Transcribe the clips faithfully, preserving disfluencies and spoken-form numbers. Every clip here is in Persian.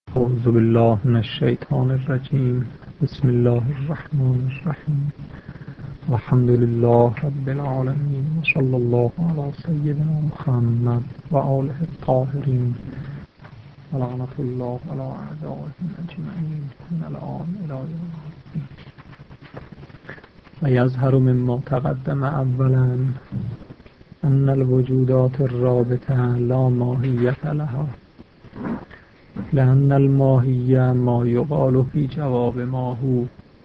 أعوذ بالله من الشیطان الرجیم. بسم الله الرحمن الرحیم. الحمد لله رب العالمین و صلی الله علی سیدنا محمد و آله الطاهرین و لعنة الله علی اعدائهم اجمعین من الآن الی یوم الدین. و یظهر مما تقدم اولا ان الوجودات الرابطه لا ماهیة لها، لأن الماهیه ما یقال فی جواب ما هو،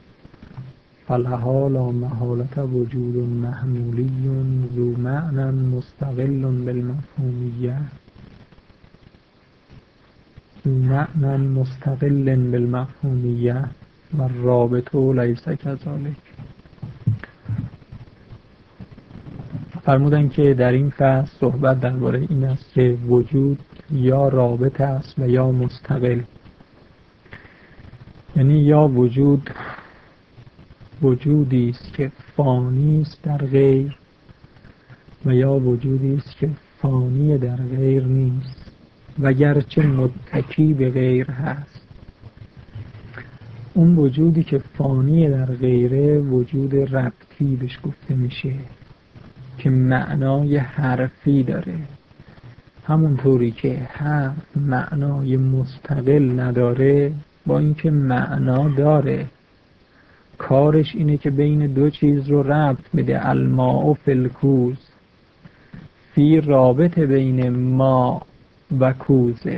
فلها لا محالة وجود محمولی ذو معنى مستقل بالمفهومیه ذو معنى مستقل بالمفهومیه و الرابط لیس کذلک. فرمودن که در این فصل صحبت درباره این است که وجود یا رابط است و یا مستقل، یعنی یا وجود وجودی است که فانی است در غیر و یا وجودی است که فانی در غیر نیست و گرچه متکی به غیر هست. اون وجودی که فانی در غیره وجود ربطی بهش گفته میشه که معنای حرفی داره، همونطوری که حرف معنای مستقل نداره با اینکه معنا داره. کارش اینه که بین دو چیز رو ربط بده. الماء فی الکوز، فی رابط بین ما و کوزه.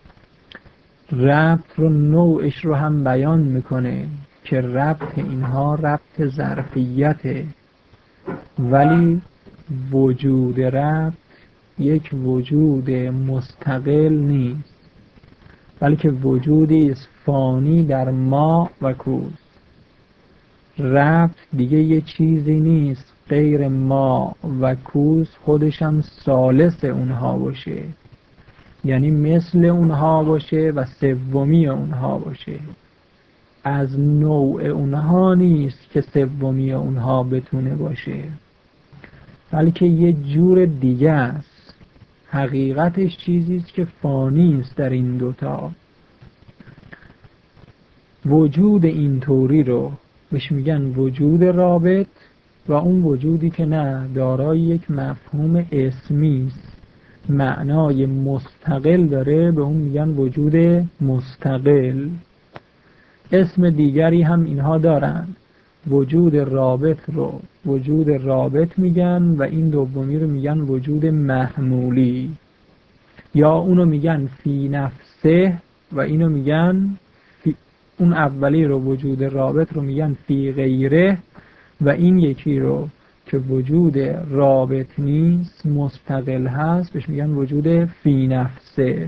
ربط رو نوعش رو هم بیان میکنه که ربط اینها ربط ظرفیته، ولی وجود ربط یک وجود مستقل نیست، بلکه وجودی است فانی در ما و کوز. ربط دیگه یه چیزی نیست غیر ما و کوز خودش هم ثالث اونها باشه، یعنی مثل اونها باشه و سومی اونها باشه. از نوع اونها نیست که سومی اونها بتونه باشه، بلکه یه جور دیگه است. حقیقتش چیزی است که فانی است در این دوتا. وجود اینطوری رو بهش میگن وجود رابط، و اون وجودی که نه دارای یک مفهوم اسمی است، معنای مستقل داره، به اون میگن وجود مستقل. اسم دیگری هم اینها دارن. وجود رابط رو وجود رابط میگن و این دومی رو میگن وجود محمولی، یا اونو میگن فی نفسه و اینو میگن فی... اون اولی رو وجود رابط رو میگن فی غیره، و این یکی رو که وجود رابط نیست مستقل هست بهش میگن وجود فی نفسه.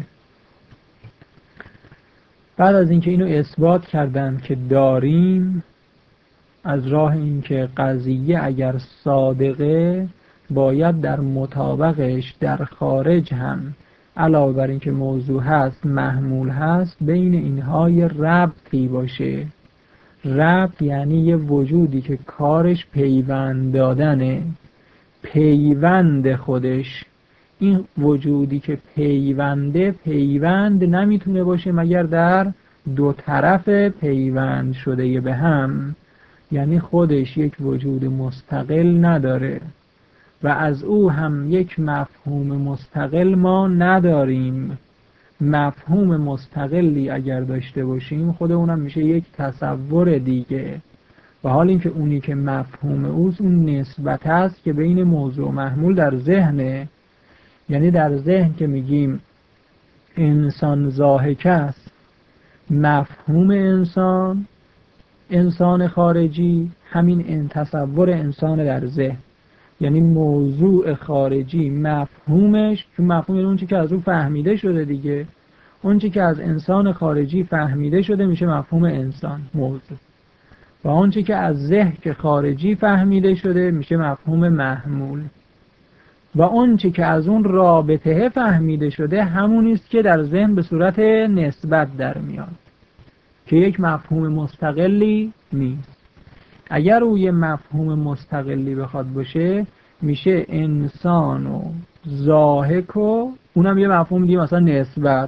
بعد از اینکه اینو اثبات کردن که داریم، از راه اینکه قضیه اگر صادقه باید در مطابقش در خارج هم علاوه بر اینکه موضوع هست محمول هست، بین اینها یه ربطی باشه. ربط یعنی یه وجودی که کارش پیوند دادنه، پیوند خودش. این وجودی که پیونده پیوند نمیتونه باشه مگر در دو طرف پیوند شده به هم، یعنی خودش یک وجود مستقل نداره و از او هم یک مفهوم مستقل ما نداریم. مفهوم مستقلی اگر داشته باشیم خود اونم میشه یک تصور دیگه، و حال اینکه اونی که مفهوم اوست اون نسبت هست که بین موضوع محمول در ذهنه. یعنی در ذهن که میگیم انسان ضاحک است، مفهوم انسان انسان خارجی همین این تصور انسان در ذهن، یعنی موضوع خارجی مفهومش، چون مفهوم اون چی که از اون فهمیده شده دیگه، اون چی که از انسان خارجی فهمیده شده میشه مفهوم انسان موضوع، و اون چی که از ذهن که خارجی فهمیده شده میشه مفهوم محمول، و اون چی که از اون رابطه فهمیده شده همونی است که در ذهن به صورت نسبت در میاد که یک مفهوم مستقلی نیست. اگر او یه مفهوم مستقلی بخواد باشه میشه انسان و ضاحک و اونم یه مفهوم دیگه مثلا نسبت.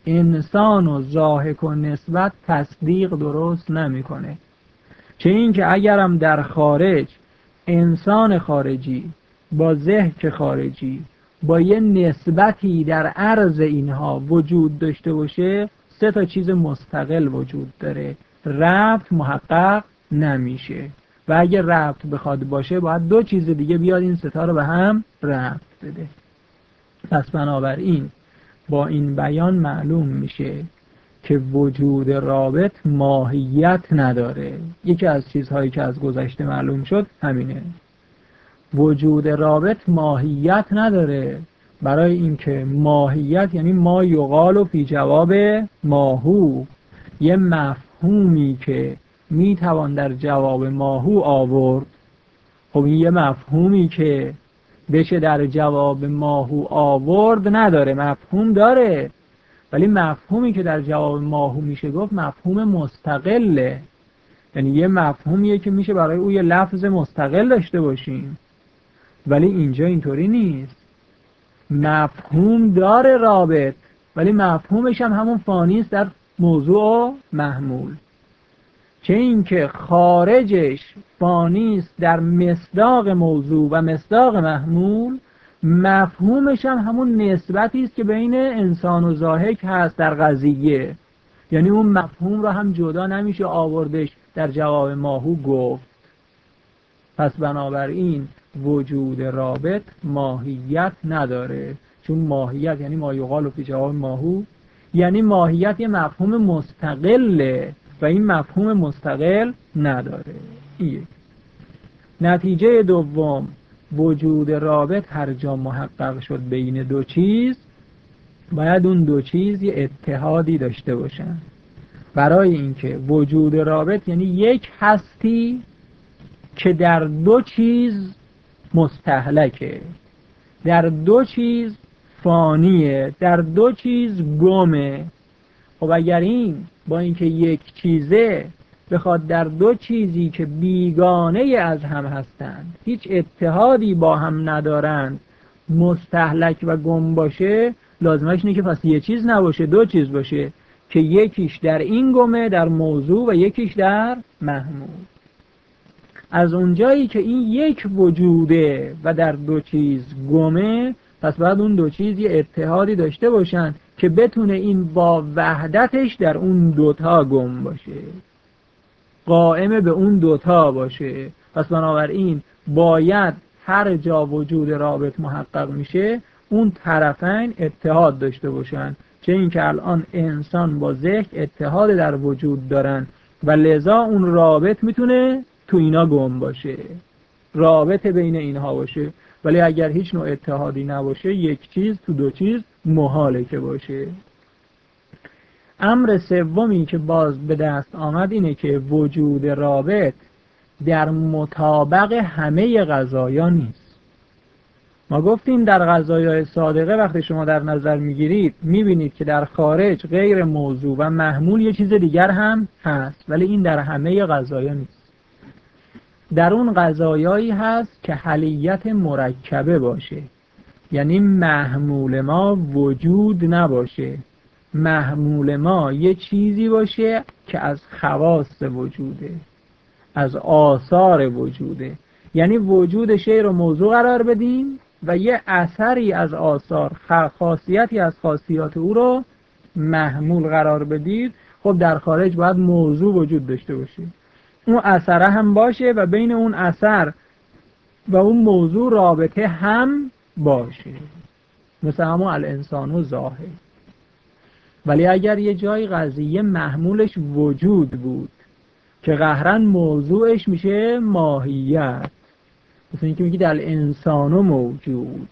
انسان و ضاحک و نسبت تصدیق درست نمیکنه. چه این که اگرم در خارج انسان خارجی با ضحک خارجی با یه نسبتی در عرض اینها وجود داشته باشه، سه تا چیز مستقل وجود داره، ربط محقق نمیشه و اگه ربط بخواد باشه باید دو چیز دیگه بیاد این سه تا رو به هم ربط بده. پس بنابراین با این بیان معلوم میشه که وجود رابط ماهیت نداره. یکی از چیزهایی که از گذشته معلوم شد همینه، وجود رابط ماهیت نداره. برای اینکه ماهیت یعنی ما یقال و فی جواب ماهو، یه مفهومی که میتوان در جواب ماهو آورد. خب این یه مفهومی که بشه در جواب ماهو آورد نداره، مفهوم داره ولی مفهومی که در جواب ماهو میشه گفت مفهوم مستقله، یعنی یه مفهومیه که میشه برای او یه لفظ مستقل داشته باشیم. ولی اینجا اینطوری نیست، مفهوم داره رابط ولی مفهومش هم همون فانی است در موضوع و محمول. چه اینکه خارجش فانی است در مصداق موضوع و مصداق محمول، مفهومش هم همون نسبتی است که بین انسان و ضاحک هست در قضیه، یعنی اون مفهوم رو هم جدا نمیشه آوردش در جواب ماهو گفت. پس بنابراین وجود رابط ماهیت نداره، چون ماهیت یعنی ما یقال فی جواب ماهو، یعنی ماهیت یه مفهوم مستقله و این مفهوم مستقل نداره. این نتیجه دوم، وجود رابط هر جا محقق شد بین دو چیز، باید اون دو چیز یه اتحادی داشته باشن. برای اینکه وجود رابط یعنی یک هستی که در دو چیز مستهلکه، در دو چیز فانیه، در دو چیز گمه. خب اگر این با اینکه یک چیزه بخواد در دو چیزی که بیگانه از هم هستند، هیچ اتحادی با هم ندارند، مستهلک و گم باشه، لازمش اینه که پس یه چیز نباشه، دو چیز باشه که یکیش در این گمه در موضوع و یکیش در محمول. از اونجایی که این یک وجوده و در دو چیز گمه، پس باید اون دو چیز یه اتحادی داشته باشن که بتونه این با وحدتش در اون دوتا گم باشه، قائم به اون دوتا باشه. پس بنابراین باید هر جا وجود رابط محقق میشه اون طرفین اتحاد داشته باشن. چه این که الان انسان با ذهن اتحاد در وجود دارن و لذا اون رابط میتونه تو اینا گم باشه، رابط بین اینها باشه. ولی اگر هیچ نوع اتحادی نباشه، یک چیز تو دو چیز محاله که باشه. امر سومی که باز به دست آمد اینه که وجود رابط در مطابق همه قضایا نیست. ما گفتیم در قضایای صادقه وقتی شما در نظر میگیرید میبینید که در خارج غیر موضوع و محمول یه چیز دیگر هم هست، ولی این در همه قضایا نیست. در اون قضایایی هست که حلیت مرکبه باشه، یعنی محمول ما وجود نباشه، محمول ما یه چیزی باشه که از خواص وجوده، از آثار وجوده، یعنی وجود شی رو موضوع قرار بدیم و یه اثری از آثار، خاصیتی از خاصیات او رو محمول قرار بدید. خب در خارج باید موضوع وجود داشته باشه، اون اثره هم باشه و بین اون اثر و اون موضوع رابطه هم باشه، مثل همون الانسان و ظاهر. ولی اگر یه جای قضیه محمولش وجود بود که قهرن موضوعش میشه ماهیت، مثل اینکه میگید الانسان موجود،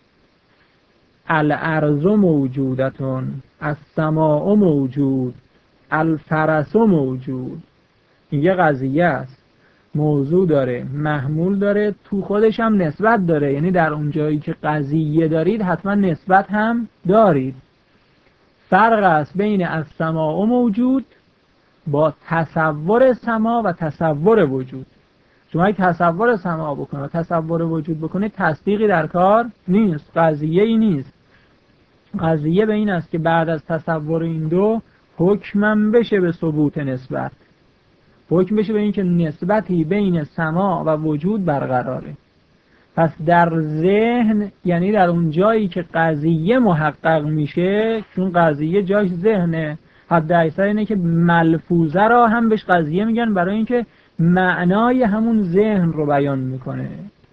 الارض موجودتون، السماء موجود، الفرس موجود. این یه قضیه است، موضوع داره، محمول داره، تو خودش هم نسبت داره، یعنی در اون جایی که قضیه دارید حتما نسبت هم دارید. فرق است بین السماء موجود با تصور سما و تصور وجود. شما یک تصور سما بکنه و تصور وجود بکنه، تصدیقی در کار نیست، قضیه ای نیست. قضیه به این است که بعد از تصور این دو حکمم بشه به ثبوت نسبت، حکم بشه به این که نسبتی بین سما و وجود برقراره. پس در ذهن، یعنی در اون جایی که قضیه محقق میشه، چون قضیه جاش ذهنه، حد اکثر اینه که ملفوظه را هم بهش قضیه میگن برای اینکه معنای همون ذهن رو بیان میکنه.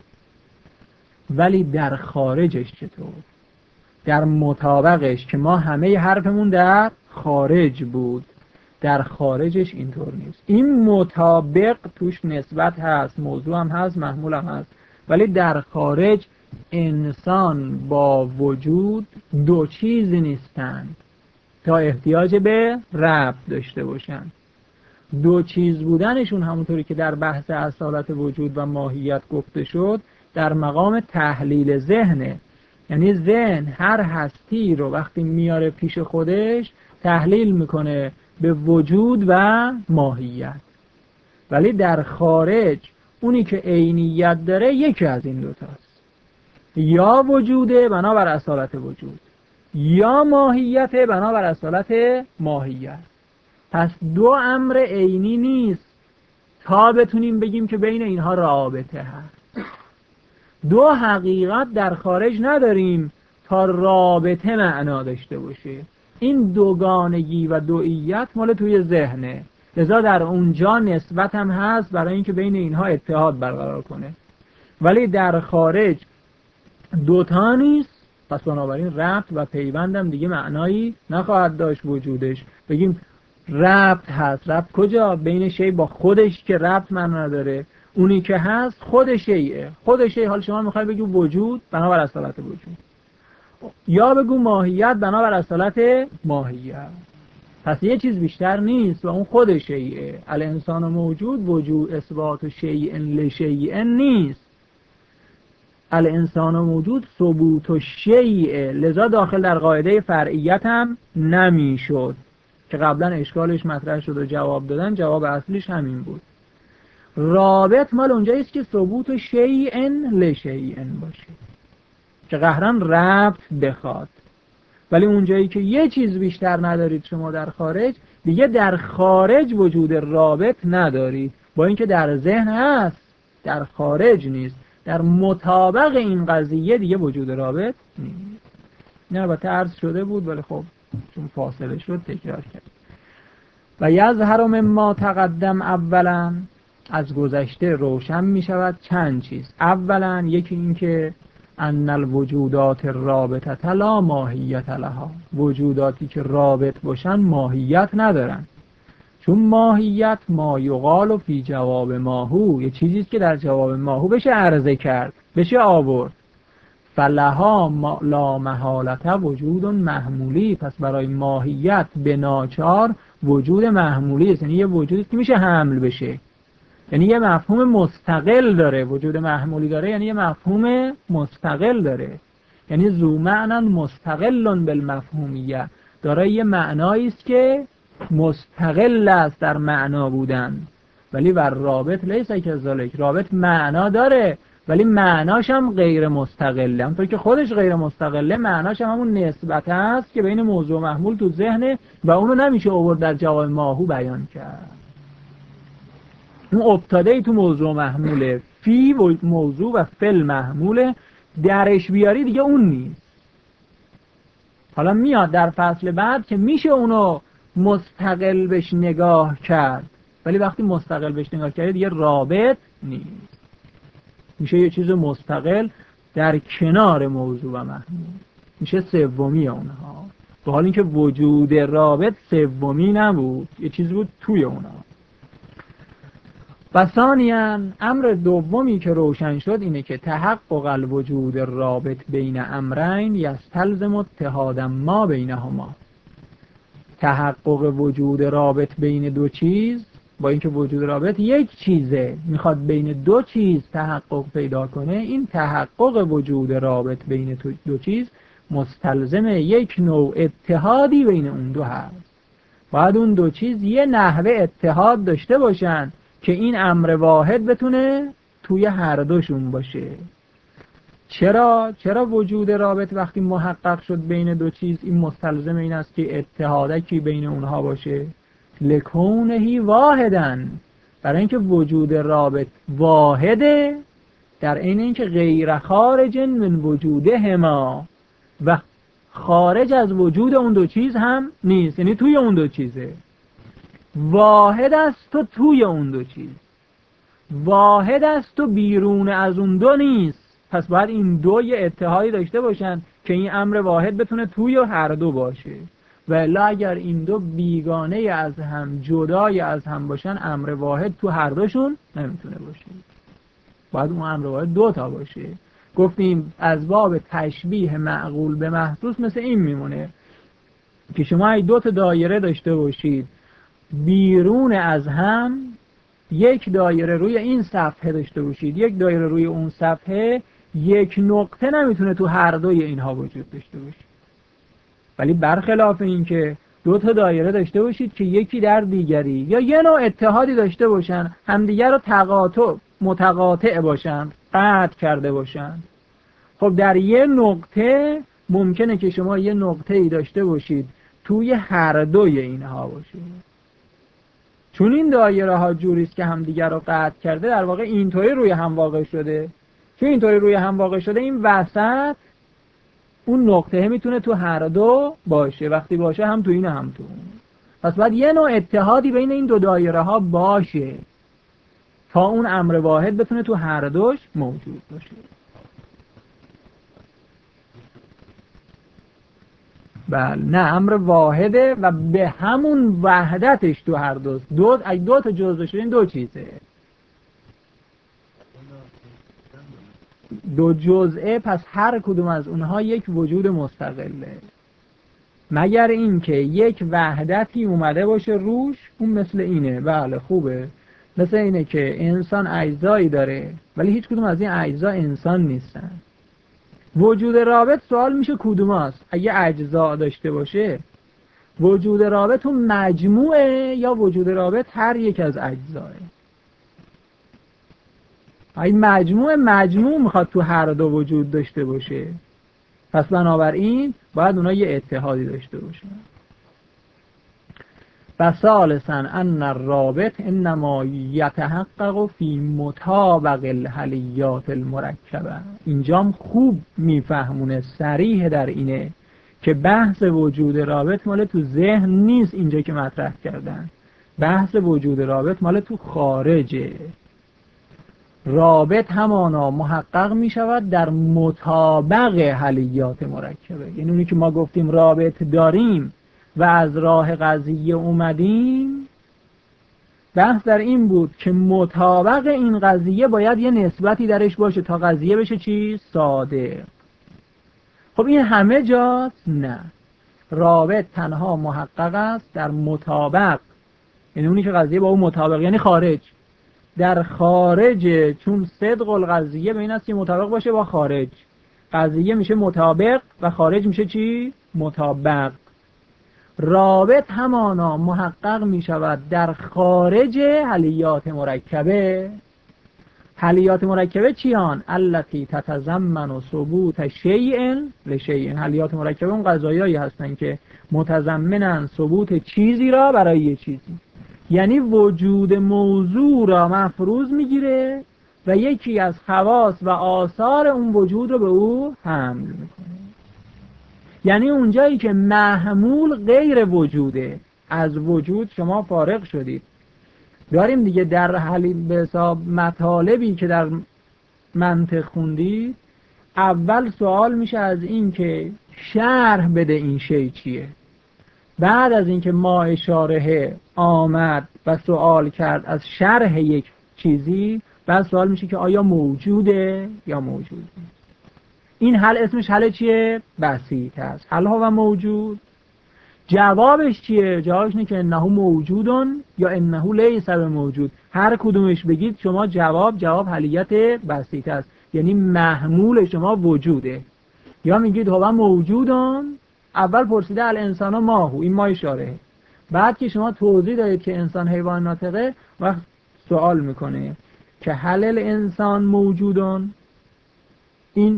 ولی در خارجش چطور؟ در مطابقش که ما همه حرفمون در خارج بود، در خارجش اینطور نیست. این مطابق توش نسبت هست، موضوع هم هست، محمول هم هست، ولی در خارج انسان با وجود دو چیز نیستند تا احتیاج به ربط داشته باشند. دو چیز بودنشون همونطوری که در بحث اصالت وجود و ماهیت گفته شد در مقام تحلیل ذهنه. یعنی ذهن هر هستی رو وقتی میاره پیش خودش تحلیل میکنه به وجود و ماهیت، ولی در خارج اونی که عینیت داره یکی از این دوتاست، یا وجوده بنابر اصالت وجود، یا ماهیت بنابر اصالت ماهیت. پس دو امر عینی نیست تا بتونیم بگیم که بین اینها رابطه هست. دو حقیقت در خارج نداریم تا رابطه معنا داشته باشه. این دوگانگی و دوئیت مال توی ذهنه، لذا در اونجا نسبت هم هست برای اینکه بین اینها اتحاد برقرار کنه، ولی در خارج دوتا نیست. پس بنابراین ربط و پیوندم دیگه معنایی نخواهد داشت وجودش. بگیم ربط هست، ربط کجا؟ بین شی با خودش که ربط معنا نداره، اونی که هست خود شیئه. خود شی، حال شما میخوای بگی وجود بنابر اصالت وجود، یا بگو ماهیت بنابر اصالت ماهیت. پس یه چیز بیشتر نیست و اون خود شیئه. الانسان موجود وجود اثبات شیء لشیء نیست، الانسان موجود ثبوت شیء، لذا داخل در قاعده فرعیت هم نمیشد که قبلا اشکالش مطرح شد و جواب دادن. جواب اصلیش همین بود. رابط مال اونجایی است که ثبوت شیء لشیء باشه، که قهرن ربط بخواد. ولی اونجایی که یه چیز بیشتر ندارید شما در خارج، دیگه در خارج وجود رابط ندارید، با اینکه در ذهن هست در خارج نیست. در مطابق این قضیه دیگه وجود رابط نیست. نه البته عرض شده بود ولی خب چون فاصله شد تکرار کرد. و یظهر مما تقدم اولا، از گذشته روشن می شود چند چیز. اولا یکی این که ان الوجودات الرابطه لا ماهیت لها، وجوداتی که رابط باشن ماهیت ندارن، چون ماهیت ما یقال فی جواب ماهو، یه چیزیست که در جواب ماهو بشه عرضه کرد، بشه آورد. فلها ما لا محالت وجود محمولی، پس برای ماهیت به ناچار وجود محمولی است، یعنی یه وجودی که میشه حمل بشه، یعنی یه مفهوم مستقل داره. وجود محمولی داره یعنی یه مفهوم مستقل داره، یعنی ذو معنی مستقل بالمفهومیه، داره یه معنایی است که مستقل است در معنا بودن. ولی بر رابط لیس کذالک، رابط معنا داره ولی معناش هم غیر مستقله، همونطور که خودش غیر مستقله معناش هم همون نسبت است که بین موضوع و محمول تو ذهنه و اونو نمیشه آورد در جواب ماهو بیان کرد. اون ابتدایی تو موضوع محموله، فی موضوع و فل محموله، درش بیاری دیگه اون نیست. حالا میاد در فصل بعد که میشه اونو مستقل بهش نگاه کرد، ولی وقتی مستقل بهش نگاه کرد دیگه رابط نیست، میشه یه چیز مستقل در کنار موضوع و محمول، میشه سومی اونها، به حال اینکه وجود رابط سومی نبود، یه چیز بود توی اونها. و ثانیاً امر دومی که روشن شد اینه که تحقق الوجود رابط بین امرین یستلزم اتحاد ما بینهما، تحقق وجود رابط بین دو چیز، با اینکه وجود رابط یک چیزه میخواد بین دو چیز تحقق پیدا کنه، این تحقق وجود رابط بین دو چیز مستلزم یک نوع اتحادی بین اون دو هست. باید اون دو چیز یه نحوه اتحاد داشته باشن که این امر واحد بتونه توی هر دوشون باشه. چرا چرا وجود رابط وقتی محقق شد بین دو چیز این مستلزم این است که اتحادکی بین اونها باشه؟ لکونهی واحدن، برای اینکه وجود رابط واحده در عین اینکه غیر خارج من وجوده هما و خارج از وجود اون دو چیز هم نیست، یعنی توی اون دو چیزه. واحد است تو توی اون دو چیز، واحد است تو بیرون از اون دو نیست. پس باید این دو یه اتحادی داشته باشن که این امر واحد بتونه توی هر دو باشه، و الا اگر این دو بیگانه از هم، جدای از هم باشن، امر واحد تو هر دوشون نمیتونه باشه. باید اون امر واحد دو تا باشه. گفتیم از باب تشبیه معقول به محسوس مثل این میمونه که شما ای دو تا دایره داشته باشید بیرون از هم، یک دایره روی این صفحه داشته باشید، یک دایره روی اون صفحه، یک نقطه نمیتونه تو هر دوی اینها وجود داشته باشه. ولی برخلاف این که دو تا دایره داشته باشید که یکی در دیگری یا یه نوع اتحادی داشته باشن، همدیگر رو تقاطع متقاطع باشن، قطع کرده باشن، خب در یه نقطه ممکنه که شما یه نقطه ای داشته باشید توی هر دوی اینها باشید. چون این دایره ها جوریست که همدیگر رو قطع کرده، در واقع اینطوری روی هم واقع شده. چون اینطوری روی هم واقع شده، این وسط اون نقطه میتونه تو هر دو باشه، وقتی باشه هم تو این هم تو اون. پس باید یه نوع اتحادی بین این دو دایره ها باشه تا اون امر واحد بتونه تو هر دوش موجود باشه. بله، نه، امر واحده و به همون وحدتش تو هر دو دو اگه دو تا جزء شده این دو چیزه، دو جزئه، پس هر کدوم از اونها یک وجود مستقله، مگر اینکه یک وحدتی اومده باشه روش. اون مثل اینه، بله خوبه، مثل اینه که انسان اجزایی داره ولی هیچ کدوم از این اجزا انسان نیستن. وجود رابط سوال میشه کدوم است؟ اگه اجزا داشته باشه وجود رابط اون مجموعه یا وجود رابط هر یک از اجزاه؟ این مجموعه مجموع میخواد تو هر دو وجود داشته باشه، پس بنابراین باید اونا یه اتحادی داشته باشن. و ثالثاً ان الرابط انما یتحقق فی مطابق الحلیات المرکبه. اینجام خوب میفهمونه، صریح در اینه که بحث وجود رابط مال تو ذهن نیست، اینجا که مطرح کردن بحث وجود رابط مال تو خارجه. رابط همانا محقق می شود در مطابق حلیات مرکبه، یعنی اونی که ما گفتیم رابط داریم و از راه قضیه اومدیم، بحث در این بود که مطابق این قضیه باید یه نسبتی درش باشه تا قضیه بشه چی؟ صادق. خب این همه جاست؟ نه، رابط تنها محقق است در مطابق، یعنی اونی که قضیه با اون مطابق، یعنی خارج. در خارج، چون صدق القضیه به این است که مطابق باشه با خارج، قضیه میشه مطابق و خارج میشه چی؟ مطابق. رابط همانا محقق میشود در خارج حلیات مرکبه. حلیات مرکبه چیان؟ التی تتضمن ثبوت شیء لشیء. حلیات مرکبه اون قضایایی هستن که متضمنن ثبوت چیزی را برای یه چیزی، یعنی وجود موضوع را مفروض میگیره و یکی از خواص و آثار اون وجود رو به او حمل میکنه. یعنی اونجایی که محمول غیر وجوده، از وجود شما فارغ شدید. داریم دیگه در حلی به حساب مطالبی که در منطق خوندید، اول سوال میشه از این که شرح بده این شی چیه. بعد از اینکه ما اشاره آمد و سوال کرد از شرح یک چیزی، بعد سوال میشه که آیا موجوده یا موجود نیست. این حل اسمش حل چیه؟ بسیط است. حل ها و موجود. جوابش چیه؟ جوابش اینه که انه موجودون یا انه لیس موجود. هر کدومش بگید شما جواب جواب حلیت بسیط است، یعنی محمول شما وجوده. یا میگید هو موجودون، اول پرسیده الانسان و ماهو، این ما اشاره، بعد که شما توضیح دادید که انسان حیوان ناطقه، وقت سوال میکنه که هل الانسان موجودون، این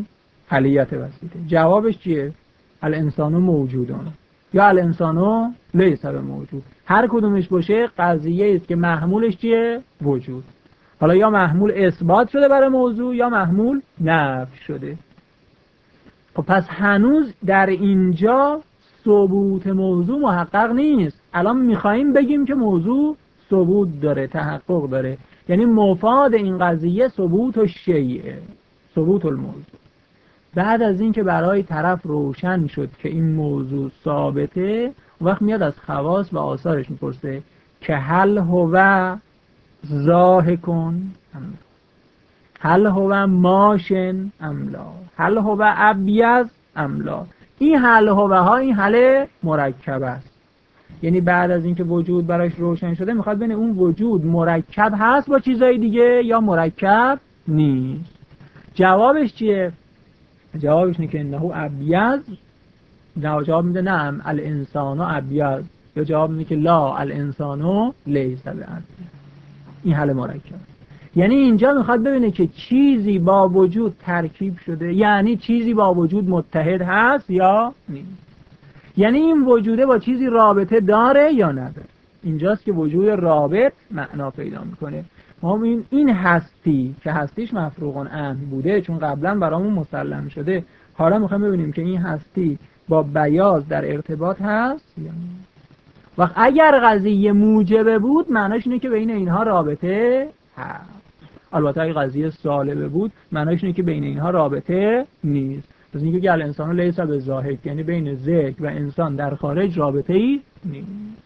حلیت بسیطه. جوابش چیه؟ الانسان موجودون یا الانسان لیس بموجود. هر کدومش باشه قضیه است که محمولش چیه؟ وجود. حالا یا محمول اثبات شده برای موضوع یا محمول نفی شده. خب پس هنوز در اینجا ثبوت موضوع محقق نیست. الان میخواییم بگیم که موضوع ثبوت داره، تحقق داره، یعنی مفاد این قضیه ثبوت و شیعه، ثبوت الموضوع. بعد از این که برای طرف روشن شد که این موضوع ثابته، وقت میاد از خواص و آثارش میپرسه که هل هو ضاحکون ام لا، هل هو ماشن ام لا، هل هو ابیض ام لا. این هل هو ها این هل مرکب است، یعنی بعد از اینکه وجود براش روشن شده میخواد ببینه اون وجود مرکب هست با چیزای دیگه یا مرکب نیست. جوابش چیه؟ جوابش اینه که انه ابیض. جواب میده نعم الانسان ابیض، یا جواب میده که لا الانسان لیس بابیض. این حل مرکب. یعنی اینجا میخواد ببینه که چیزی با وجود ترکیب شده، یعنی چیزی با وجود متحد هست یا نیست، یعنی این وجوده با چیزی رابطه داره یا نداره. اینجاست که وجود رابط معنا پیدا میکنه. ما این این هستی که هستیش مفروغ عنه بوده چون قبلا برامون مسلم شده، حالا میخوایم ببینیم که این هستی با بیاض در ارتباط هست یا نه. وقت اگر قضیه موجبه بود معناش اینه که بین اینها رابطه هست. البته اگه قضیه سالبه بود معناش اینه که بین اینها رابطه نیست. پس اینکه که الانسان لیس بضاحک، یعنی بین ذکر و انسان در خارج رابطه ای نیست.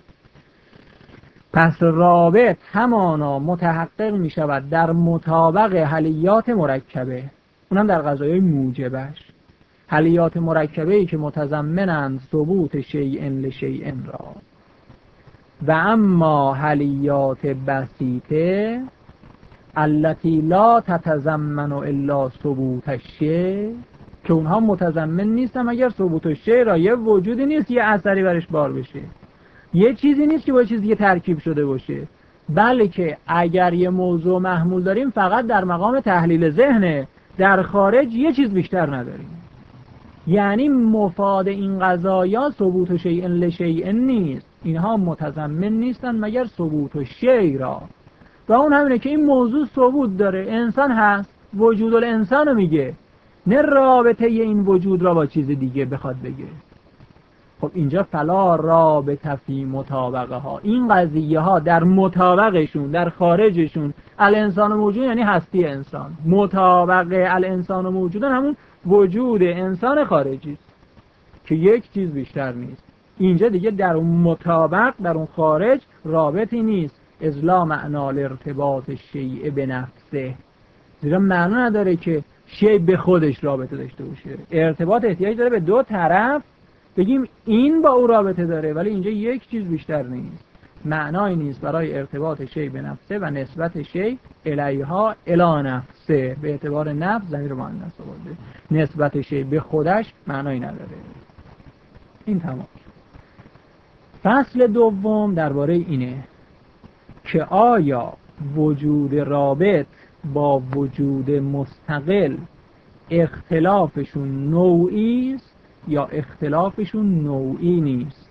پس رابط همانا متحقق می شود در مطابق حلیات مرکبه، اونم در قضایای موجبش. حلیات مرکبه ای که متضمنند ثبوت شیء لشیء را، و اما حلیات بسیطه التي لا تتضمن الا ثبوت الشیء، که اونها متضمن نیستن مگر ثبوت الشیء را. یه وجودی نیست یه اثری برش بار بشه، یه چیزی نیست که با چیزی که ترکیب شده باشه، بلکه اگر یه موضوع محمول داریم فقط در مقام تحلیل ذهنه، در خارج یه چیز بیشتر نداریم. یعنی مفاد این قضایا ثبوت شیء لشیء نیست، اینها متضمن نیستن مگر ثبوت الشیء را. و اون همینه که این موضوع ثبوت داره، انسان هست، وجود الانسان رو میگه، نه رابطه این وجود را با چیز دیگه بخواد بگه. خب اینجا فلا رابطه فی مطابقه ها، این قضیه ها در مطابقشون در خارجشون الانسان موجود یعنی هستی انسان، مطابق الانسان موجودن همون وجود انسان خارجی است که یک چیز بیشتر نیست. اینجا دیگه در اون مطابق در اون خارج رابطی نیست، از لا معنا لارتباط الشیء بنفسه، زیرا معنا نداره که شیء به خودش رابطه داشته باشه. ارتباط احتیاج داره به دو طرف، بگیم این با او رابطه داره ولی اینجا یک چیز بیشتر نیست. معنایی نیست برای ارتباط شیء به نفسه و نسبت شیء الیها الی نفسه، به اعتبار نفس ضمیر مؤنث آورده، نسبت شیء به خودش معنایی نداره. این تمام. فصل دوم درباره اینه که آیا وجود رابط با وجود مستقل اختلافشون نوعی است یا اختلافشون نوعی نیست.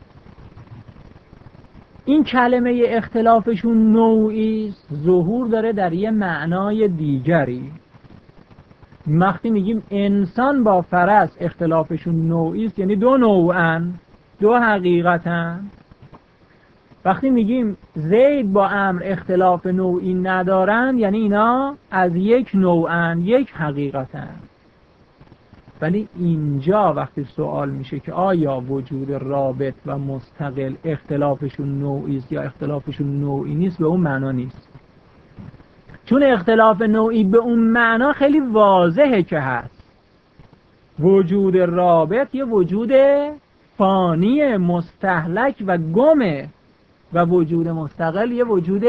این کلمه اختلافشون نوعی است ظهور داره در یه معنای دیگری. وقتی میگیم انسان با فرس اختلافشون نوعی است یعنی دو نوعن، دو حقیقتن. وقتی میگیم زید با امر اختلاف نوعی ندارن یعنی اینا از یک نوعن، یک حقیقتن. ولی اینجا وقتی سوال میشه که آیا وجود رابط و مستقل اختلافشون نوعی است یا اختلافشون نوعی نیست، به اون معنا نیست. چون اختلاف نوعی به اون معنا خیلی واضحه که هست. وجود رابط یه وجود فانی مستهلک و گمه و وجود مستقل یه وجود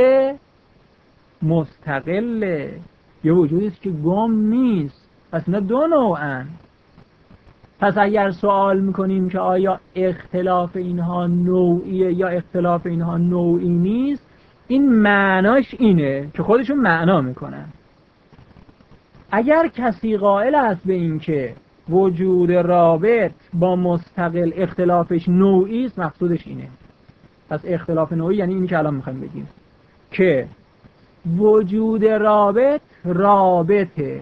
مستقله، یه وجودی است که گم نیست. پس اینا دو نوعن. پس اگر سوال میکنیم که آیا اختلاف اینها نوعیه یا اختلاف اینها نوعی نیست، این معناش اینه که خودشون معنا میکنن. اگر کسی قائل است به این که وجود رابط با مستقل اختلافش نوعی است، مقصودش اینه. پس اختلاف نوعی یعنی اینی که الان میخوایم بگیم که وجود رابط رابطه،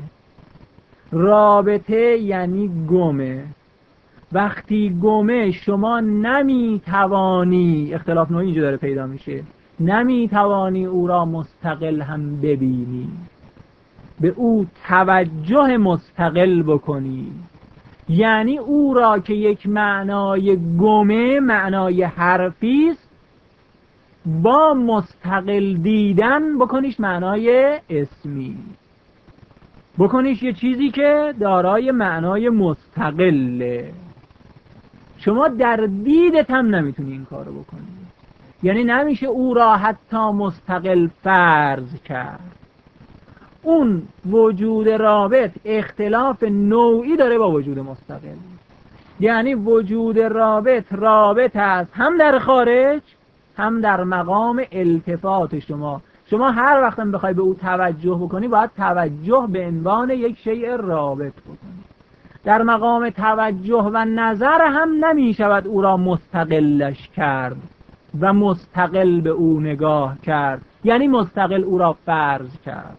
رابطه یعنی گمه. وقتی گمه شما نمیتوانی، اختلاف نوعی اینجا داره پیدا میشه، نمیتوانی او را مستقل هم ببینی، به او توجه مستقل بکنی. یعنی او را که یک معنای گمه، معنای حرفی است، با مستقل دیدن بکنیش معنای اسمی، بکنیش یه چیزی که دارای معنای مستقله. شما در دیدت هم نمیتونی این کارو بکنی. یعنی نمیشه او را حتی مستقل فرض کرد. اون وجود رابط اختلاف نوعی داره با وجود مستقل. یعنی وجود رابط رابط است هم در خارج هم در مقام التفات شما. شما هر وقت هم بخوای به او توجه بکنی باید توجه به عنوان یک شیء رابط بکنی. در مقام توجه و نظر هم نمی شود او را مستقلش کرد و مستقل به او نگاه کرد، یعنی مستقل او را فرض کرد.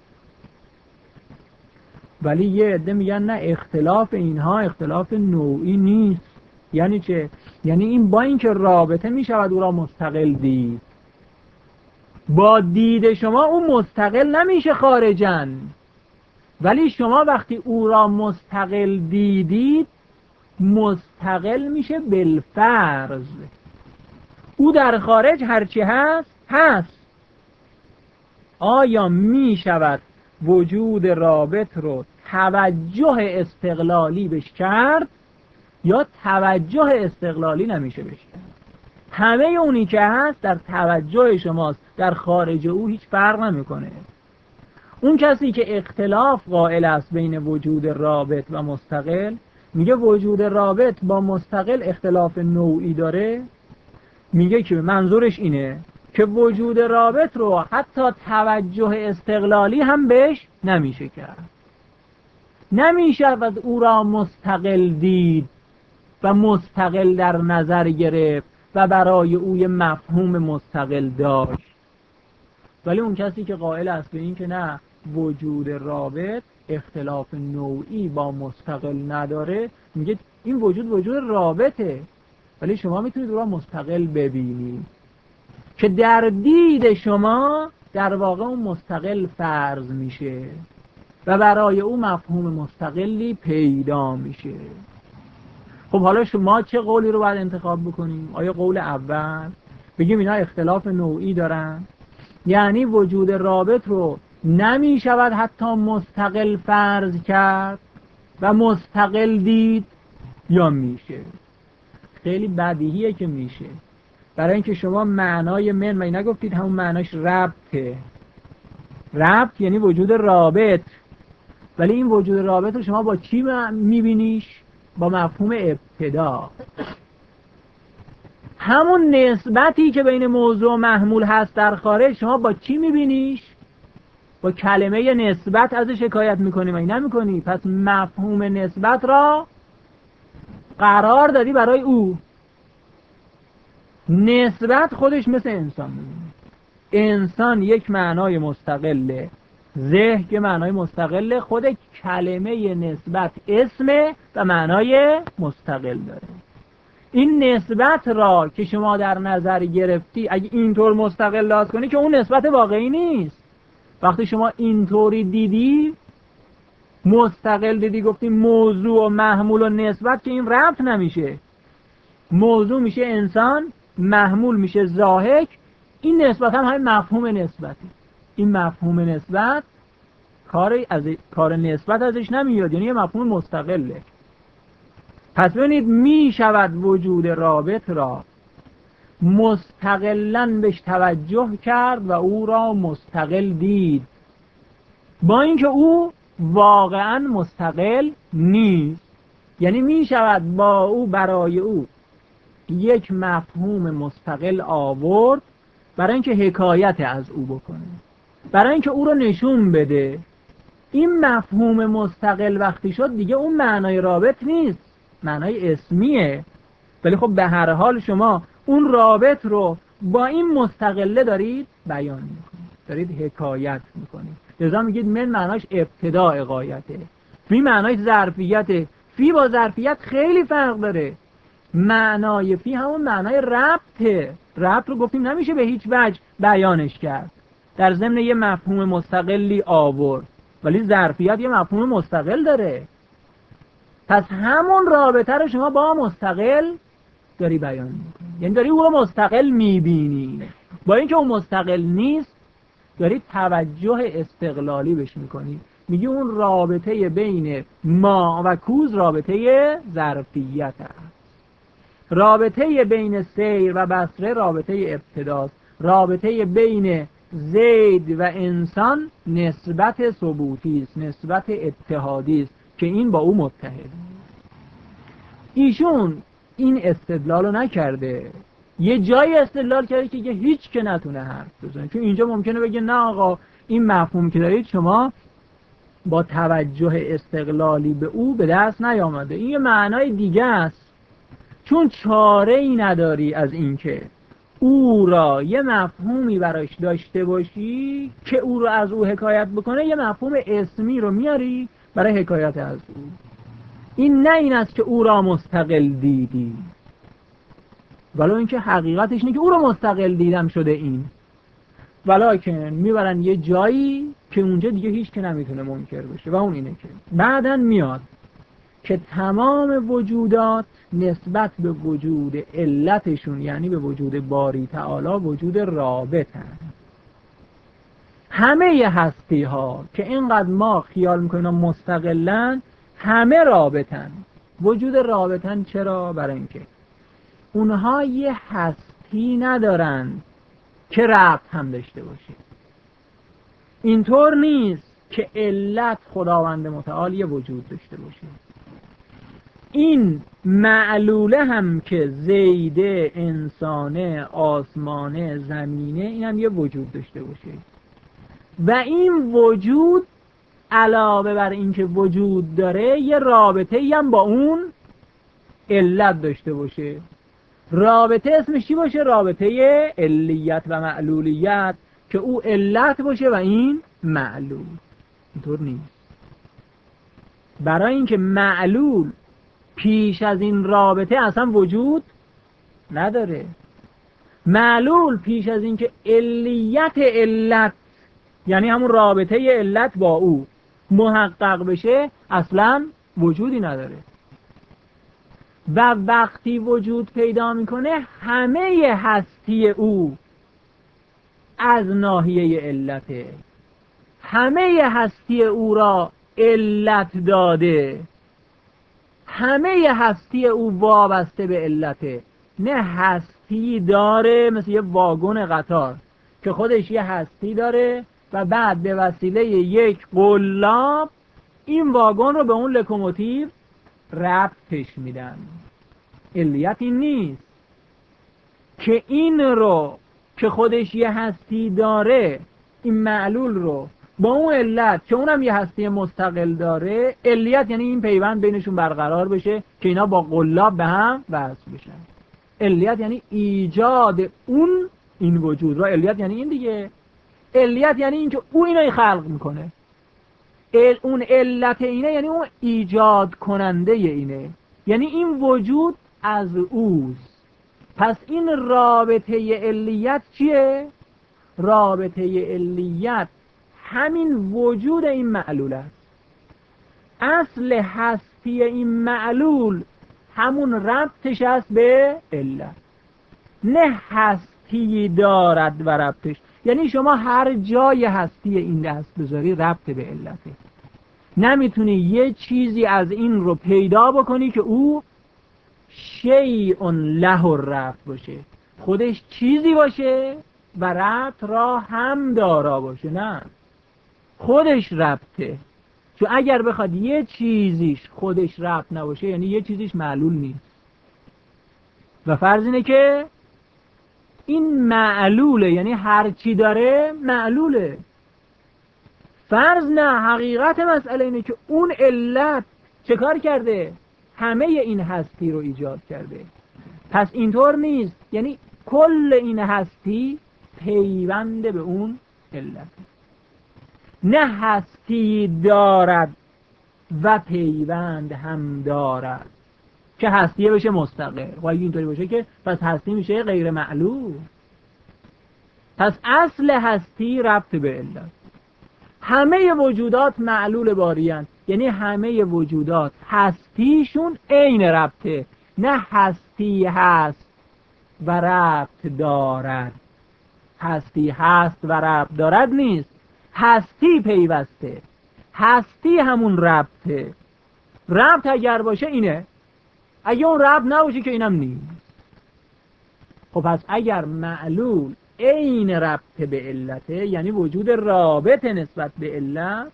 ولی یه عده میگن نه، اختلاف اینها اختلاف نوعی نیست. یعنی چه؟ یعنی این با اینکه رابطه میشود او را مستقل دید، با دید شما او مستقل نمیشه خارجاً، ولی شما وقتی او را مستقل دیدید مستقل میشه بالفرض. او در خارج هرچی هست هست. آیا میشود وجود رابط رو توجه استقلالی بش کرد یا توجه استقلالی نمیشه بش کرد؟ همه اونی که هست در توجه شماست، در خارج او هیچ فرق نمیکنه. اون کسی که اختلاف قائل است بین وجود رابط و مستقل، میگه وجود رابط با مستقل اختلاف نوعی داره، میگه که منظورش اینه که وجود رابط رو حتی توجه استقلالی هم بهش نمیشه کرد. نمیشه و او را مستقل دید و مستقل در نظر گرفت و برای او مفهوم مستقل داشت. ولی اون کسی که قائل است به این که نه، وجود رابط اختلاف نوعی با مستقل نداره، میگه این وجود وجود رابطه، ولی شما میتونید او را مستقل ببینید که در دید شما در واقع اون مستقل فرض میشه و برای او مفهوم مستقلی پیدا میشه. خب حالا شما چه قولی رو باید انتخاب بکنیم؟ آیا قول اول بگیم اینا اختلاف نوعی دارن، یعنی وجود رابط رو نمی شود حتی مستقل فرض کرد و مستقل دید، یا میشه؟ خیلی بدیهیه که میشه. برای اینکه شما معنای من، من نگفتید همون معناش ربطه، ربط یعنی وجود رابط، ولی این وجود رابط رو شما با چی میبینیش؟ با مفهوم ابتدا. همون نسبتی که بین موضوع و محمول هست در خارج شما با چی میبینیش؟ با کلمه نسبت ازش حکایت میکنی، من نمیکنی. پس مفهوم نسبت را قرار دادی برای او. نسبت خودش مثل انسان میمونه. انسان یک معنای مستقله، ذهن که معنای مستقله، خود کلمه نسبت اسمه و معنای مستقل داره. این نسبت را که شما در نظر گرفتی اگه اینطور مستقل لحاظ کنی که اون نسبت واقعی نیست. وقتی شما اینطوری دیدی، مستقل دیدی، گفتی موضوع و محمول و نسبت، که این ربط نمیشه. موضوع میشه انسان، محمول میشه ضاحک، این نسبت هم همین مفهوم نسبته. این مفهوم نسبت کار از کار نسبت ازش نمیاد، یعنی یه مفهوم مستقله. پس ببینید می شود وجود رابط را مستقلاً بهش توجه کرد و او را مستقل دید، با اینکه او واقعاً مستقل نیست. یعنی می شود با او، برای او یک مفهوم مستقل آورد برای اینکه حکایت از او بکنه، برای اینکه او رو نشون بده این مفهوم مستقل وقتی شد دیگه اون معنای رابط نیست، معنای اسمیه، ولی خب به هر حال شما اون رابط رو با این مستقله دارید بیان میکنید، دارید حکایت میکنید. لذا میگید من معناش ابتداء غایته، فی معناش ظرفیته. فی با ظرفیت خیلی فرق داره. معنای فی همون معنای ربطه. ربط رو گفتیم نمیشه به هیچ وجه بیانش کرد، در ضمن یه مفهوم مستقلی آورد، ولی ظرفیت یه مفهوم مستقل داره. پس همون رابطه رو شما با مستقل داری بیان میکنی، یعنی داری اون رو مستقل میبینی، با اینکه اون مستقل نیست داری توجه استقلالی بهش میکنی. میگی اون رابطه بین ما و کوز رابطه ظرفیت هست، رابطه بین سیر و بصره رابطه ابتداست، رابطه بین زید و انسان نسبت ثبوتی است، نسبت اتحادی است که این با او متحد. ایشون این استدلال رو نکرده، یه جایی استدلال کرده که هیچ که نتونه حرف بزنه، چون اینجا ممکنه بگه نه آقا این مفهوم که دارید شما با توجه استقلالی به او به دست نیامده، این یه معنای دیگه است، چون چاره ای نداری از اینکه او را یه مفهومی براش داشته باشی که او رو از او حکایت بکنه، یه مفهوم اسمی رو میاری برای حکایت از او. این نه این است که او را مستقل دیدی، ولو اینکه حقیقتش اینه که او را مستقل دیدم شده این، ولکن میبرن یه جایی که اونجا دیگه هیچ که نمیتونه منکر بشه و اون اینه که بعدن میاد که تمام وجودات نسبت به وجود علتشون، یعنی به وجود باری تعالی، وجود رابطن. همه ی هستی ها که اینقدر ما خیال میکنیم مستقلن، همه رابطن. وجود رابطن چرا؟ برای اینکه اونها یه هستی ندارن که ربط هم داشته باشه. اینطور نیست که علت خداوند متعال یه وجود داشته باشه. این معلوله هم که زیده، انسانه، آسمانه، زمینه، این هم یه وجود داشته باشه و این وجود علاوه بر اینکه وجود داره یه رابطه هم با اون علت داشته باشه. رابطه اسمش چی باشه؟ رابطه علیت و معلولیت، که او علت باشه و این معلول. اینطور نیست. برای اینکه معلول پیش از این رابطه اصلا وجود نداره. معلول پیش از اینکه علیت علت، یعنی همون رابطه علت با او محقق بشه، اصلا وجودی نداره و وقتی وجود پیدا میکنه همه هستی او از ناحیه علته، همه هستی او را علت داده، همه هستی او وابسته به علته. نه هستی داره مثل یه واگن قطار که خودش یه هستی داره و بعد به وسیله یک قلاب این واگن رو به اون لوکوموتیو ربطش میدن. علیت این نیست که این رو که خودش یه هستی داره، این معلول رو با اون علت که اونم یه هستی مستقل داره، علیت یعنی این پیوند بینشون برقرار بشه که اینا با قلاب به هم وصل بشن. علیت یعنی ایجاد اون این وجود را. علیت یعنی این دیگه. علیت یعنی این که او اینو خلق میکنه. ال اون علت اینه یعنی اون ایجاد کننده اینه، یعنی این وجود از اوست. پس این رابطه علیت چیه؟ رابطه علیت همین وجود این معلول است. اصل هستی این معلول همون ربطش است به علت، نه هستی دارد و ربطش. یعنی شما هر جای هستی این دست بذاری ربط به علته. نمیتونی یه چیزی از این رو پیدا بکنی که او شیء له الربط باشه، خودش چیزی باشه و ربط را هم دارا باشه. نه، خودش ربطه. چون اگر بخواد یه چیزیش خودش ربط نباشه یعنی یه چیزیش معلول نیست. و فرض اینه که این معلوله، یعنی هر چی داره معلوله. فرض نه، حقیقت مسئله اینه که اون علت چه کار کرده؟ همه این هستی رو ایجاد کرده. پس اینطور نیست، یعنی کل این هستی پیوند به اون علت، نه هستی دارد و پیوند هم دارد که هستیه بشه مستقل. و اگه اینطوری باشه که پس هستی میشه غیر معلول. پس اصل هستی ربط به علت. همه وجودات معلول باریان، یعنی همه وجودات هستیشون عین ربطه، نه هستی هست و ربط دارد. هستی هست و ربط دارد نیست، هستی پیوسته، هستی همون ربطه. ربط اگر باشه اینه، اگه اون ربط نباشه که اینم نیست. خب پس اگر معلول عین ربط به علته، یعنی وجود رابط نسبت به علت،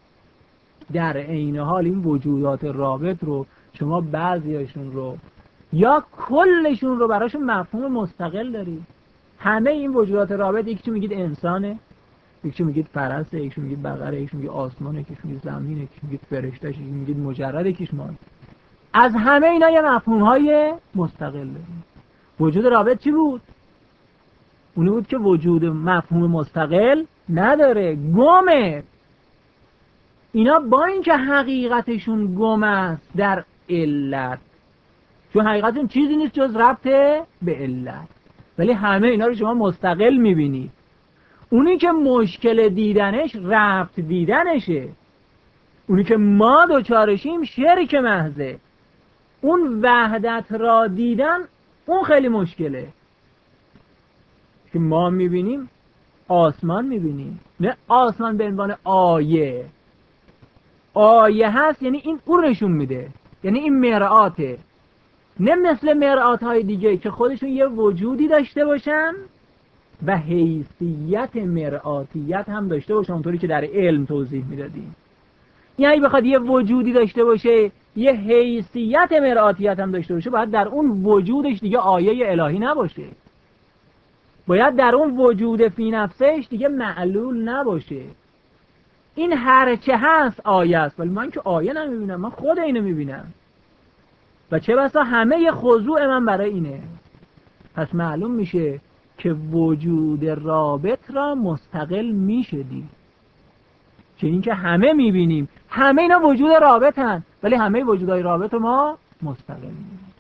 در عین حال این وجودات رابط رو شما بعضیاشون رو یا کلشون رو براشون مفهوم مستقل دارید. همه این وجودات رابط، یکیشو میگید انسانه، یکیشو میگید فرسه، یکیشو میگید بقره، یکیشو میگید آسمانه، یکیشو میگید زمینه، یکیشو میگید فرشته، یکیشو میگید مجرد، یکیش ماست. از همه اینا یه مفهوم‌های مستقل داریم. وجود رابط چی بود؟ اونی بود که وجود مفهوم مستقل نداره، گمه. اینا با اینکه حقیقتشون گم است در علت، چون حقیقتشون چیزی نیست جز ربط به علت، ولی همه اینا رو شما مستقل میبینید. اونی که مشکل دیدنش ربط دیدنشه، اونی که ما دوچارشیم شرک محضه. اون وحدت را دیدن اون خیلی مشکله. که ما میبینیم آسمان میبینیم، نه آسمان به عنوان آیه. آیه هست یعنی این اون نشون میده، یعنی این مرآته، نه مثل مرآت های دیگه که خودشون یه وجودی داشته باشن و حیثیت مرآتیت هم داشته باشن، اونطوری که در علم توضیح میدادیم. یعنی بخواد یه وجودی داشته باشه، یه حیثیت مرآتیت هم داشته باشه، باید در اون وجودش دیگه آیه الهی نباشه، باید در اون وجود فی نفسش دیگه معلول نباشه. این هرچه هست آیه است، ولی من که آیه نمیبینم، من خود اینو میبینم و چه بسا همه خضوع من برای اینه. پس معلوم میشه که وجود رابط را مستقل میشه دید، که این که همه میبینیم، همه اینا وجود رابط هن، ولی همه وجودهای رابط ما مستقل میبینیم.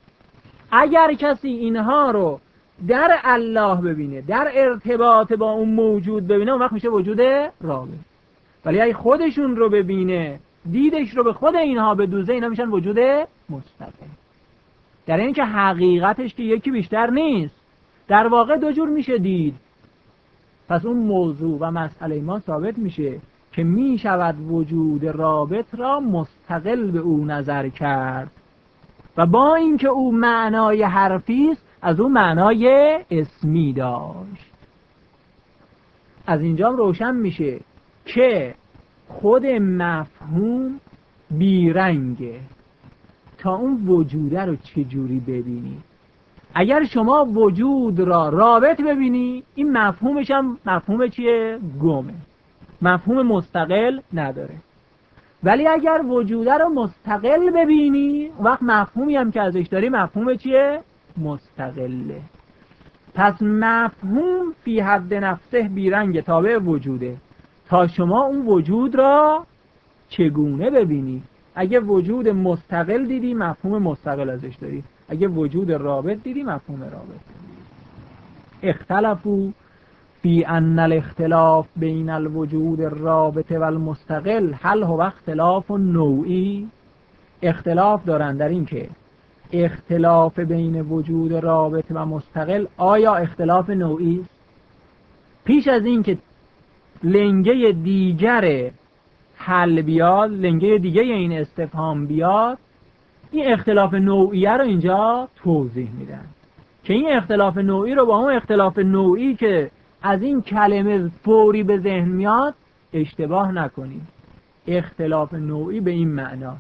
اگر کسی اینها رو در الله ببینه، در ارتباط با اون موجود ببینه، اون وقت میشه وجود رابط. ولی اگه خودشون رو ببینه، دیدش رو به خود اینها بدوزه، اینا میشن وجود مستقل. در این که حقیقتش که یکی بیشتر نیست، در واقع دو جور میشه دید. پس اون موضوع و مسئله ما ثابت میشه که میشود وجود رابط را مستقل به او نظر کرد و با اینکه او معنای حرفی است، از اون معنای اسمی داشت. از اینجا روشن میشه که خود مفهوم بیرنگه تا اون وجوده رو چجوری ببینی. اگر شما وجود را رابط ببینی، این مفهومش هم مفهوم چیه؟ گمه، مفهوم مستقل نداره. ولی اگر وجوده رو مستقل ببینی، وقت مفهومی هم که ازش داری مفهوم چیه؟ مستقله. پس مفهوم فی حد نفسه بیرنگ تابع وجوده، تا شما اون وجود را چگونه ببینی. اگه وجود مستقل دیدی، مفهوم مستقل ازش داری. اگه وجود رابط دیدی، مفهوم رابط. اختلافو فی ان الاختلاف بین الوجود الرابط و المستقل هل هو اختلاف نوعی. اختلاف دارن در این که اختلاف بین وجود رابط و مستقل آیا اختلاف نوعی است؟ پیش از این که لنگه دیگر حل بیاد، لنگه دیگه این استفهام بیاد، این اختلاف نوعیه رو اینجا توضیح میدن که این اختلاف نوعی رو با اون اختلاف نوعی که از این کلمه فوری به ذهن میاد اشتباه نکنید. اختلاف نوعی به این معنا،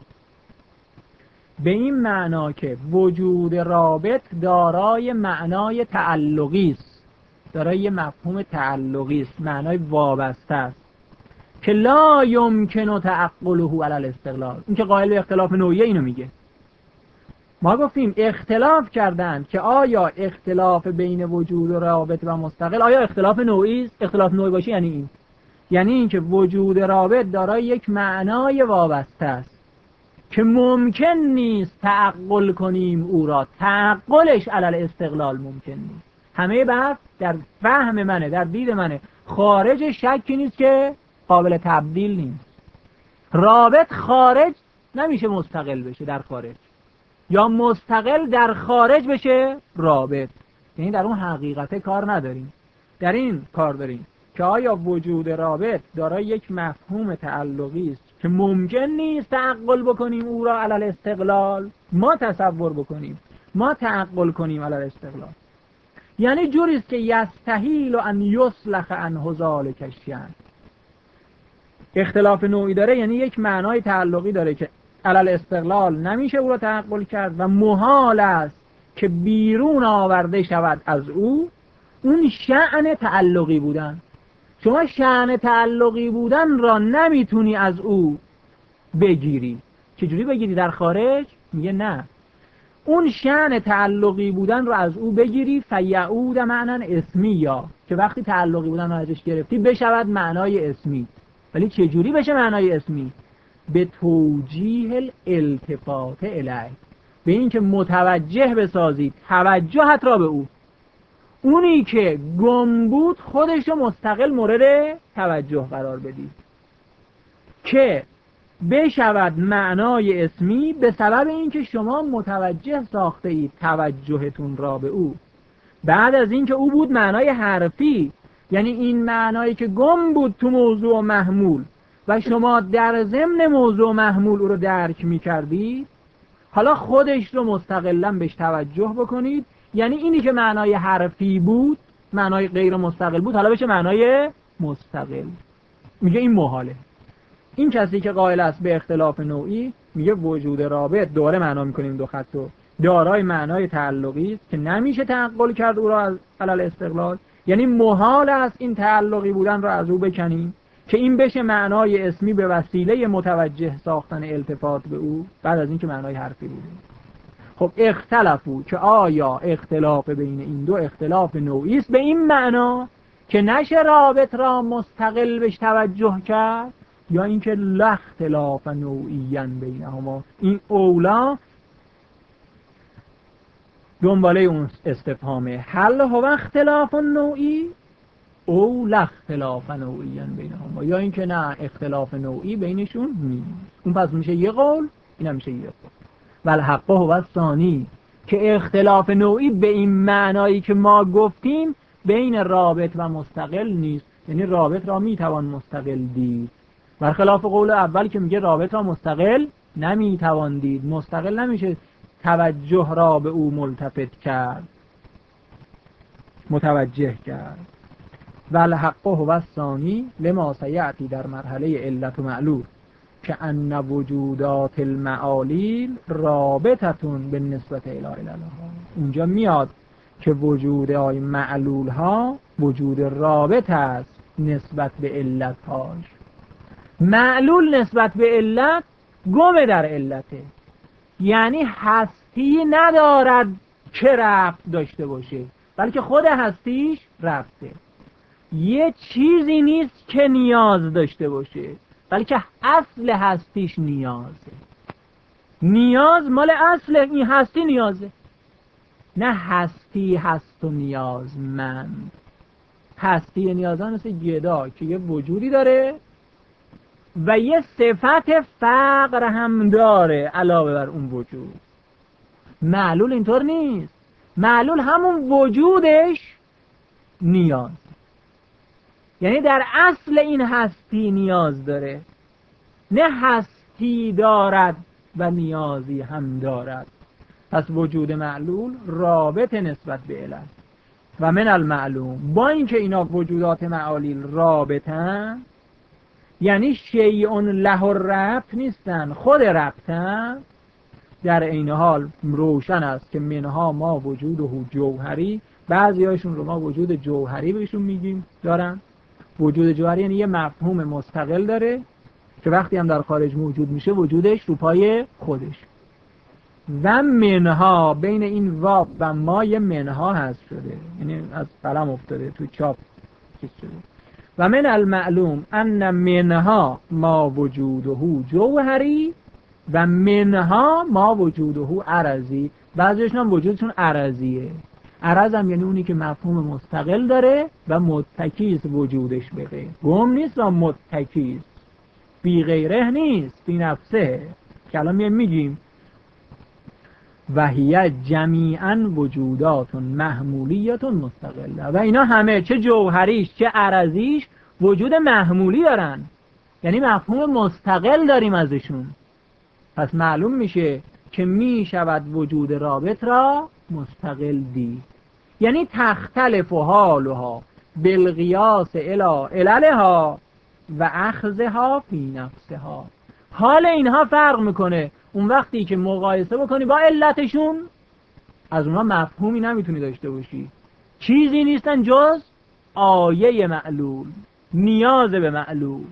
به این معنا که وجود رابط دارای معنای تعلقی است، دارای مفهوم تعلقی است، معنای وابسته است، که لا یمکن تعقله علی الاستقلال. این که قائل به اختلاف نوعیه اینو میگه. ما گفتیم اختلاف کردن که آیا اختلاف بین وجود و رابط و مستقل آیا اختلاف نوعی است؟ اختلاف نوعی باشه یعنی این، یعنی اینکه وجود رابط دارای یک معنای وابسته است که ممکن نیست تعقل کنیم او را، تعقلش علی الاستقلال ممکن نیست. همه بحث در فهم منه، در دید منه، خارج شکی نیست که قابل تبدیل نیست. رابط خارج نمیشه مستقل بشه در خارج، یا مستقل در خارج بشه رابط. یعنی در اون حقیقته کار نداریم، در این کار داریم که آیا وجود رابط دارای یک مفهوم تعلقی است که ممکن نیست تعقل بکنیم او را علی الاستقلال، ما تصور بکنیم، ما تعقل کنیم علی الاستقلال. یعنی جوری است که یستحیل ان یصلح عنه ذلک الشیء. اختلاف نوعی داره یعنی یک معنای تعلقی داره که علی الاستقلال نمیشه او را تعقل کرد و محال است که بیرون آورده شود از او اون شأن تعلقی بودن. شما شأن تعلقی بودن را نمیتونی از او بگیری. چجوری بگیری در خارج؟ میگه نه، اون شأن تعلقی بودن را از او بگیری فیعود معنی اسمی، یا که وقتی تعلقی بودن را ازش گرفتی بشود معنای اسمی. ولی چجوری بشه معنای اسمی؟ به توجیه الالتفات الیه، به این که متوجه بسازید توجهت را به او. اونی که گم بود خودش رو مستقل مورد توجه قرار بدید که بشود معنای اسمی به سبب اینکه شما متوجه ساخته اید توجهتون را به او. بعد از اینکه او بود معنای حرفی، یعنی این معنایی که گم بود تو موضوع محمول و شما در ضمن موضوع محمول او رو درک می کردید، حالا خودش رو مستقلاً بهش توجه بکنید. یعنی اینی که معنای حرفی بود، معنای غیر مستقل بود، حالا بشه معنای مستقل. میگه این محاله. این کسی که قائل است به اختلاف نوعی میگه وجود رابط، دوباره معنا میکنیم دو خطو، دارای معنای تعلقی است که نمیشه تعقل کرد او را از علل استقلال. یعنی محال است این تعلقی بودن را از او بکنیم که این بشه معنای اسمی به وسیله متوجه ساختن التفات به او بعد از اینکه معنای حرفی بوده. خب اختلافو که آیا اختلاف بین این دو اختلاف نوعی است به این معنا که نشه رابط را مستقل بهش توجه کرد، یا اینکه لا اختلاف نوعیاً بینهما. این اولا دنباله اون استفهامه، هل هو اختلاف نوعی او لا اختلاف نوعیاً بینهما، یا اینکه نه اختلاف نوعی بینشون نیست. اون پس میشه یه قول، این هم میشه یه قول. والحق هو الثانی که اختلاف نوعی به این معنایی که ما گفتیم بین رابط و مستقل نیست. یعنی رابط را میتوان مستقل دید، برخلاف قول اول که میگه رابط را مستقل نمیتوان دید. مستقل نمیشه توجه را به او ملتفت کرد، متوجه کرد. والحق هو الثانی لما سیأتی در مرحله علت و معلول که ان وجودات المعالیل رابطتون به نسبت الی الها. اونجا میاد که وجود های معلول ها وجود رابط است نسبت به علت هاش. معلول نسبت به علت گم در علته، یعنی هستی ندارد که ربط داشته باشه، بلکه خود هستیش ربطه. یه چیزی نیست که نیاز داشته باشه، بلکه اصل هستیش نیازه. نیاز مال اصل این هستی نیازه، نه هستی هست و نیازمند. هستی نیازمند مثل گدا که یه وجودی داره و یه صفت فقر هم داره علاوه بر اون وجود. معلول اینطور نیست، معلول همون وجودش نیاز، یعنی در اصل این هستی نیاز داره، نه هستی دارد و نیازی هم دارد. پس وجود معلول رابط نسبت به علت. و من المعلوم با اینکه اینا وجودات معالیل رابطن، یعنی شیء له ربط نیستن، خود ربطن، در این حال روشن است که منها ما وجوده جوهری، بعضی هاشون رو ما وجود جوهری بهشون میگیم دارن، وجود جوهری یعنی یه مفهوم مستقل داره که وقتی هم در خارج موجود میشه وجودش رو پای خودش. و منها، بین این واو و ما یه منها هست شده، یعنی از قلم افتاده تو چاپ چیز شده. و من المعلوم ان منها ما وجوده جوهری و منها ما وجوده عرضی. بعضیشون هم وجودشون عرضیه. عرض هم یعنی اونی که مفهوم مستقل داره و متکیست وجودش به غیر، گم نیست و متکیست، بی غیره نیست، بی نفسه. که الان میگیم و هی جمیعا وجودات محمولیت مستقله، و اینا همه چه جوهریش چه عرضیش وجود محمولی دارن، یعنی مفهوم مستقل داریم ازشون. پس معلوم میشه که میشود وجود رابط را مستقل دید. یعنی تختلف حالها بالقیاس الی عللها و اخذها فی نفسها. حال اینها فرق میکنه. اون وقتی که مقایسه بکنی با علتشون از اونها مفهومی نمیتونی داشته باشی، چیزی نیستن جز آیه معلول، نیاز به معلول.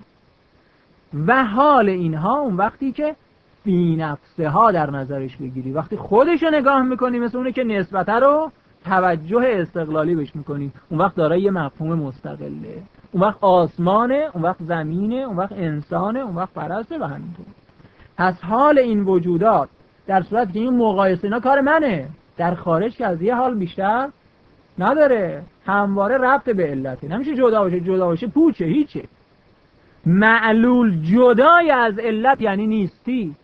و حال اینها اون وقتی که فی نفسها در نظرش بگیری، وقتی خودشو نگاه میکنی مثل اونه که نسبته رو توجه استقلالی بهش میکنی، اون وقت داره یه مفهوم مستقله. اون وقت آسمانه، اون وقت زمینه، اون وقت انسانه، اون وقت فرسته و همینطور. پس حال این وجودات در صورت که این مقایسه اینا کار منه، در خارج که از یه حال بیشتر نداره، همواره ربط به علته، نمیشه جدا باشه. جدا باشه پوچه، هیچه. معلول جدای از علت یعنی نیستی.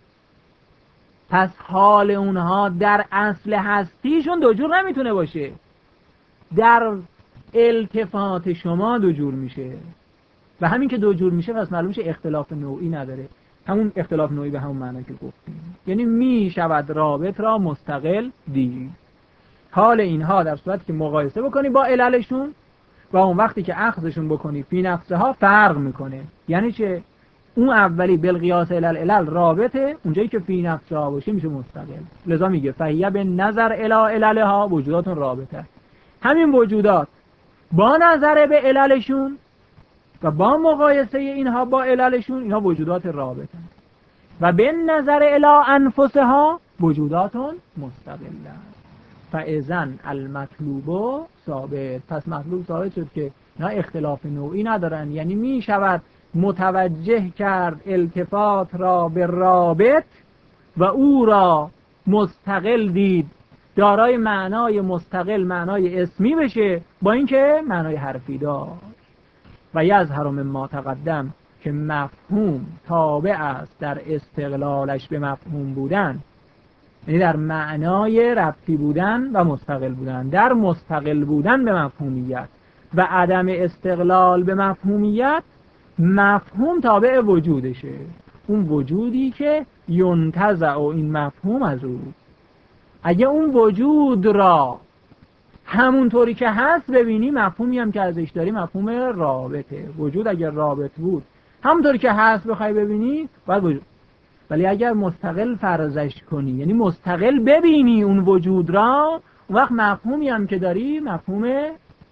پس حال اونها در اصل هستیشون دو جور نمیتونه باشه، در التفات شما دو جور میشه. و همین که دو جور میشه پس معلوم میشه اختلاف نوعی نداره. همون اختلاف نوعی به همون معنی که گفتیم، یعنی میشود رابط را مستقل دید. حال اینها در صورتی که مقایسه بکنی با عللشون و اون وقتی که اخذشون بکنی فی نفسها فرق میکنه. یعنی چه؟ اون اولی بالقیاس الی العلل رابطه، اونجایی که فی نفسها باشه میشه مستقل. لذا میگه فهیه به نظر الی عللها وجوداتون رابطه. همین وجودات با نظر به عللشون و با مقایسه اینها با عللشون اینها وجودات رابطه. و به نظر الی انفسها وجوداتون مستقله. فاذن المطلوب ثابت. پس مطلوب ثابت شد که اینا اختلاف نوعی ندارن، یعنی می شود متوجه کرد التفات را به رابط و او را مستقل دید، دارای معنای مستقل، معنای اسمی بشه، با اینکه معنای حرفی دار. و یظهر مما تقدم که مفهوم تابع است در استقلالش به مفهوم بودن، یعنی در معنای ربطی بودن و مستقل بودن، در مستقل بودن به مفهومیت و عدم استقلال به مفهومیت. مفهوم تابع وجودشه، اون وجودی که ینتزع این مفهوم از او. اگه اون وجود را همونطوری که هست ببینی، مفهومی هم که ازش داری مفهوم رابطه. وجود اگر رابط بود همونطوری که هست بخوای ببینی باید وجود. ولی اگر مستقل فرضش کنی، یعنی مستقل ببینی اون وجود را، اون وقت مفهومی هم که داری مفهوم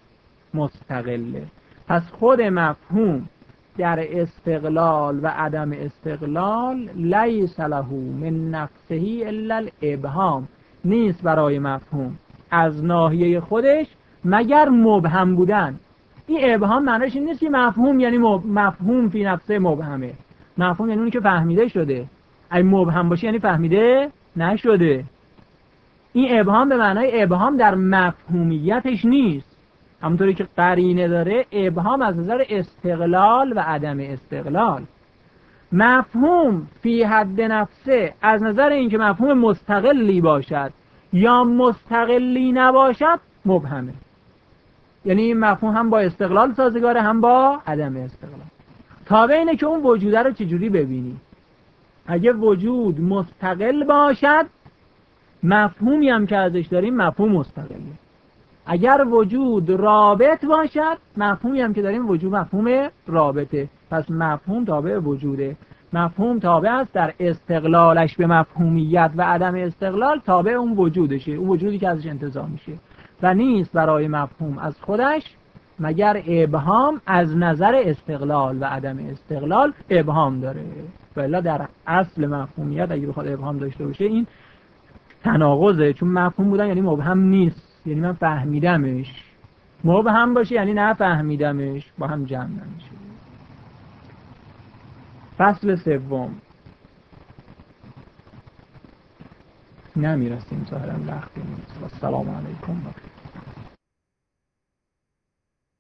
مستقله. پس خود مفهوم در استقلال و عدم استقلال لیس له من نفسه الا الابهام، نیست برای مفهوم از ناحیه خودش مگر مبهم بودن. این ابهام معنیش این نیست که مفهوم یعنی مفهوم فی نفسه مبهمه. مفهوم یعنی اونی که فهمیده شده. اگه مبهم باشه یعنی فهمیده نشده. این ابهام به معنای ابهام در مفهومیتش نیست. همونطوری که قرینه داره، ابهام از نظر استقلال و عدم استقلال. مفهوم فی حد نفسه از نظر اینکه مفهوم مستقلی باشد یا مستقلی نباشد مبهمه. یعنی این مفهوم هم با استقلال سازگاره هم با عدم استقلال. تابع اینه که اون وجوده رو چجوری ببینی. اگه وجود مستقل باشد مفهومی هم که ازش داریم مفهوم مستقله. اگر وجود رابط باشد مفهومی هم که داریم وجود مفهوم رابطه. پس مفهوم تابع وجوده. مفهوم تابع است در استقلالش به مفهومیت و عدم استقلال تابع اون وجودشه، اون وجودی که ازش انتزاع میشه. و نیست برای مفهوم از خودش مگر ابهام از نظر استقلال و عدم استقلال ابهام داره. ولی در اصل مفهومیت اگه بخواد ابهام داشته باشه این تناقضه، چون مفهوم بودن یعنی مبهم نیست، یعنی من فهمیدمش. مبهم باشه یعنی نفهمیدمش، با هم جمع نمیشه. فصل سوم نمیرسیم ظاهرا وقتی نیست. و السلام علیکم.